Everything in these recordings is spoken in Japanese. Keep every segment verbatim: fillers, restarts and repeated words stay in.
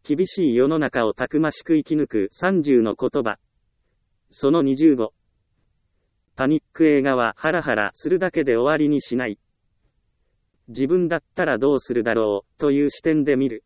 厳しい世の中をたくましく生き抜くさんじゅうの言葉。そのにじゅうご。パニック映画はハラハラするだけで終わりにしない。自分だったらどうするだろう、という視点で見る。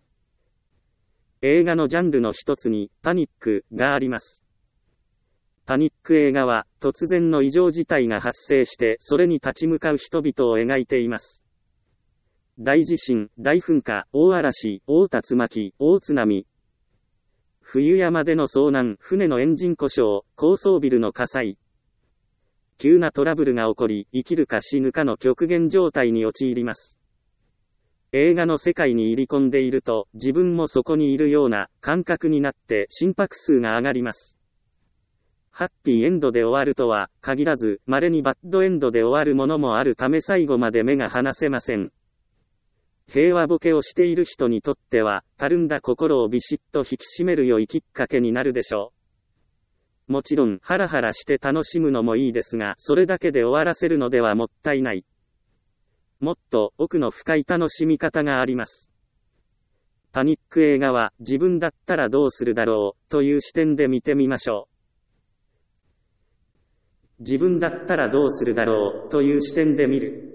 映画のジャンルの一つに、パニックがあります。パニック映画は、突然の異常事態が発生して、それに立ち向かう人々を描いています。大地震、大噴火、大嵐、大竜巻、大津波。冬山での遭難、船のエンジン故障、高層ビルの火災。急なトラブルが起こり、生きるか死ぬかの極限状態に陥ります。映画の世界に入り込んでいると、自分もそこにいるような感覚になって心拍数が上がります。ハッピーエンドで終わるとは限らず、稀にバッドエンドで終わるものもあるため最後まで目が離せません。平和ボケをしている人にとっては、たるんだ心をビシッと引き締める良いきっかけになるでしょう。もちろん、ハラハラして楽しむのもいいですが、それだけで終わらせるのではもったいない。もっと奥の深い楽しみ方があります。パニック映画は、自分だったらどうするだろう、という視点で見てみましょう。自分だったらどうするだろう、という視点で見る。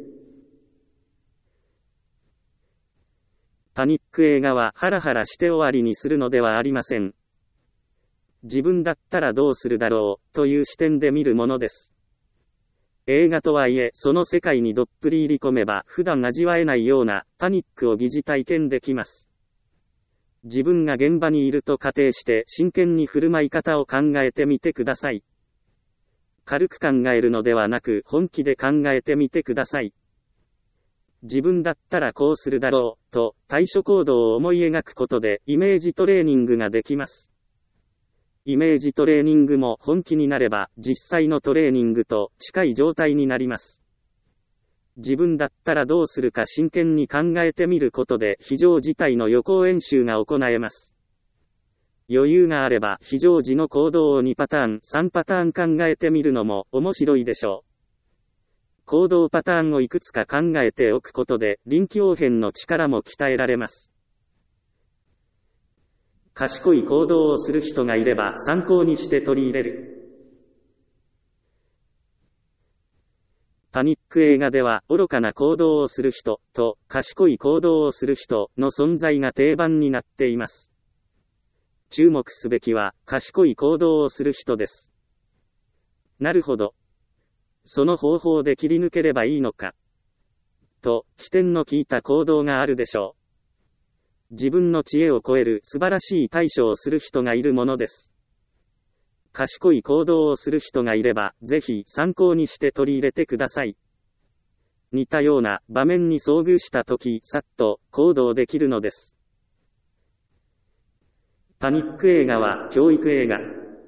パニック映画はハラハラして終わりにするのではありません。自分だったらどうするだろう、という視点で見るものです。映画とはいえ、その世界にどっぷり入り込めば、普段味わえないようなパニックを疑似体験できます。自分が現場にいると仮定して、真剣に振る舞い方を考えてみてください。軽く考えるのではなく、本気で考えてみてください。自分だったらこうするだろう、と対処行動を思い描くことで、イメージトレーニングができます。イメージトレーニングも本気になれば、実際のトレーニングと近い状態になります。自分だったらどうするか真剣に考えてみることで、非常事態の予行演習が行えます。余裕があれば、非常時の行動をにパターン、さんパターン考えてみるのも面白いでしょう。行動パターンをいくつか考えておくことで、臨機応変の力も鍛えられます。賢い行動をする人がいれば参考にして取り入れる。パニック映画では愚かな行動をする人と賢い行動をする人の存在が定番になっています。注目すべきは賢い行動をする人です。なるほど。その方法で切り抜ければいいのか。と、起点の効いた行動があるでしょう。自分の知恵を超える素晴らしい対処をする人がいるものです。賢い行動をする人がいれば、ぜひ参考にして取り入れてください。似たような場面に遭遇したとき、さっと行動できるのです。パニック映画は教育映画。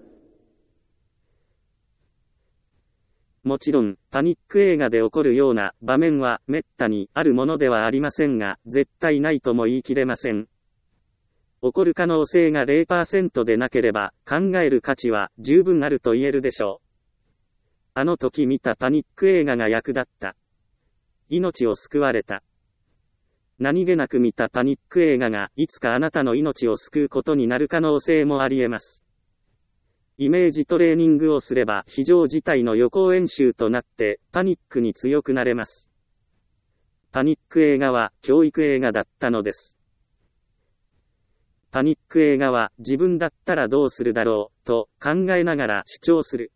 もちろん、パニック映画で起こるような場面は滅多にあるものではありませんが、絶対ないとも言い切れません。起こる可能性が ゼロパーセント でなければ、考える価値は十分あると言えるでしょう。あの時見たパニック映画が役立った。命を救われた。何気なく見たパニック映画がいつかあなたの命を救うことになる可能性もあり得ます。イメージトレーニングをすれば非常事態の予行演習となってパニックに強くなれます。パニック映画は教育映画だったのです。パニック映画は自分だったらどうするだろうと考えながら主張する。